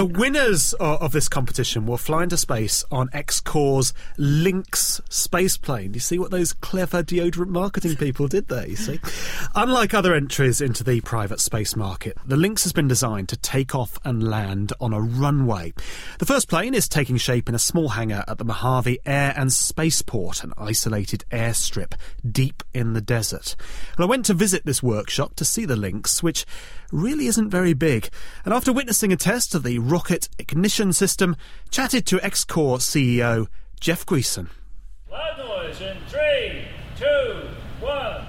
The winners of this competition will fly into space on X-Corps' Lynx spaceplane. You see what those clever deodorant marketing people did there, you see? Unlike other entries into the private space market, the Lynx has been designed to take off and land on a runway. The first plane is taking shape in a small hangar at the Mojave Air and Spaceport, an isolated airstrip deep in the desert. And I went to visit this workshop to see the Lynx, which really isn't very big. And after witnessing a test of the rocket ignition system, chatted to X-Corps CEO Jeff Guisan. Loud noise in 3, 2, 1.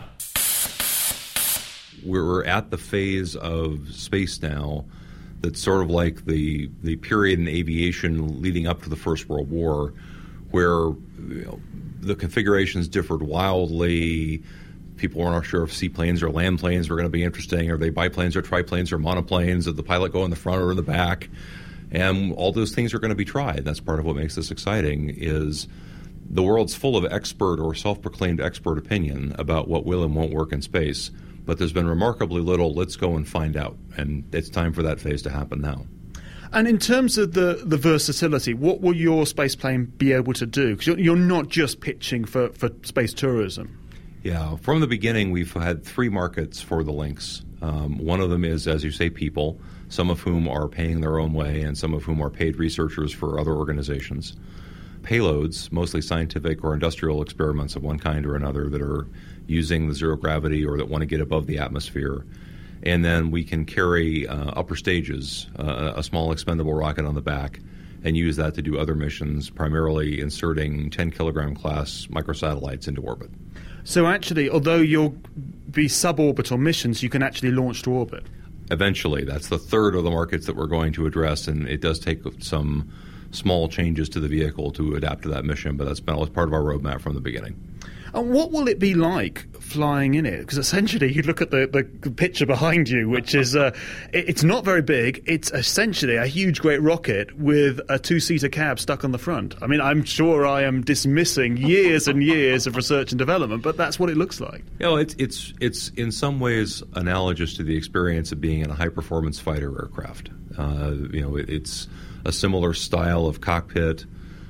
We're at the phase of space now that's sort of like the period in aviation leading up to the First World War, where the configurations differed wildly. People weren't sure if seaplanes or land planes were going to be interesting. Are they biplanes or triplanes or monoplanes? Did the pilot go in the front or in the back? And all those things are going to be tried. That's part of what makes this exciting. Is the world's full of expert or self-proclaimed expert opinion about what will and won't work in space. But there's been remarkably little, let's go and find out. And it's time for that phase to happen now. And in terms of the versatility, what will your spaceplane be able to do? Because you're not just pitching for space tourism. Yeah, from the beginning, we've had three markets for the Lynx. One of them is, as you say, people, some of whom are paying their own way and some of whom are paid researchers for other organizations. Payloads, mostly scientific or industrial experiments of one kind or another that are using the zero gravity or that want to get above the atmosphere. And then we can carry upper stages, a small expendable rocket on the back, and use that to do other missions, primarily inserting 10-kilogram class microsatellites into orbit. So actually, although you'll be suborbital missions, you can actually launch to orbit? Eventually. That's the third of the markets that we're going to address, and it does take some small changes to the vehicle to adapt to that mission, but that's been part of our roadmap from the beginning. And what will it be like flying in it? Because essentially you look at the picture behind you, which is it's not very big. It's essentially a huge, great rocket with a two-seater cab stuck on the front. I mean, I'm sure I am dismissing years and years of research and development, but that's what it looks like. You know, it's in some ways analogous to the experience of being in a high-performance fighter aircraft. It's a similar style of cockpit.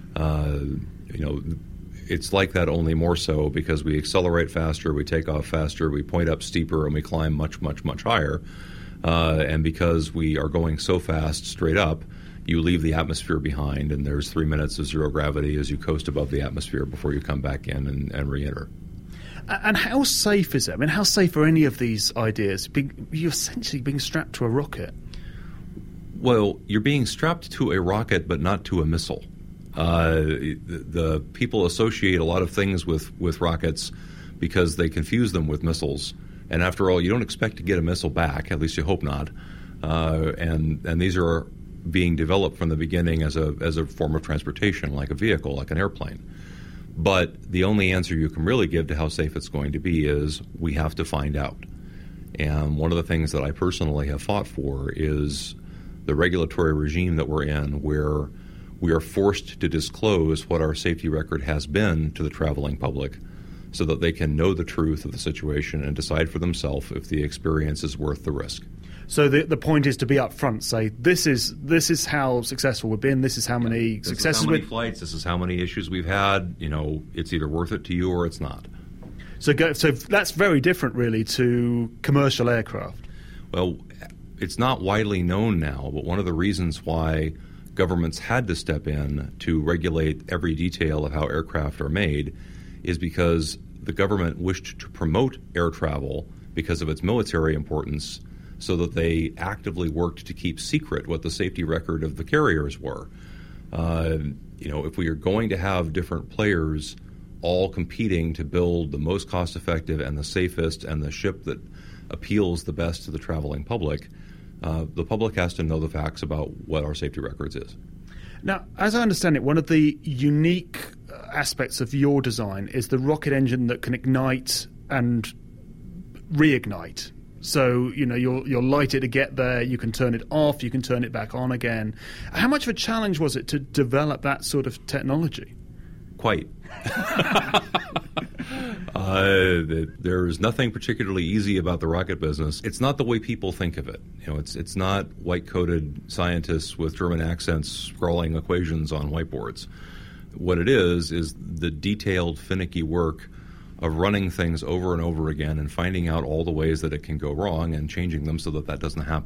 It's like that, only more so because we accelerate faster, we take off faster, we point up steeper, and we climb much, much, much higher. And because we are going so fast straight up, you leave the atmosphere behind, and there's 3 minutes of zero gravity as you coast above the atmosphere before you come back in and re-enter. And how safe is it? I mean, how safe are any of these ideas? You're essentially being strapped to a rocket. Well, you're being strapped to a rocket, but not to a missile. The people associate a lot of things with rockets because they confuse them with missiles. And after all, you don't expect to get a missile back, at least you hope not. And these are being developed from the beginning as a form of transportation, like a vehicle, like an airplane. But the only answer you can really give to how safe it's going to be is we have to find out. And one of the things that I personally have fought for is the regulatory regime that we're in, where we are forced to disclose what our safety record has been to the traveling public so that they can know the truth of the situation and decide for themselves if the experience is worth the risk. So the point is to be up front, say, this is how successful we've been, this is how many successes we've had. This is how many flights, this is how many issues we've had. It's either worth it to you or it's not. So that's very different, really, to commercial aircraft. Well, it's not widely known now, but one of the reasons why governments had to step in to regulate every detail of how aircraft are made is because the government wished to promote air travel because of its military importance, so that they actively worked to keep secret what the safety record of the carriers were. If we are going to have different players all competing to build the most cost-effective and the safest and the ship that appeals the best to the traveling public, the public has to know the facts about what our safety records is. Now, as I understand it, one of the unique aspects of your design is the rocket engine that can ignite and reignite. So, you'll light it to get there, you can turn it off, you can turn it back on again. How much of a challenge was it to develop that sort of technology? Quite. There's nothing particularly easy about the rocket business. It's not the way people think of it. It's not white-coated scientists with German accents scrawling equations on whiteboards. What it is the detailed, finicky work of running things over and over again and finding out all the ways that it can go wrong and changing them so that doesn't happen.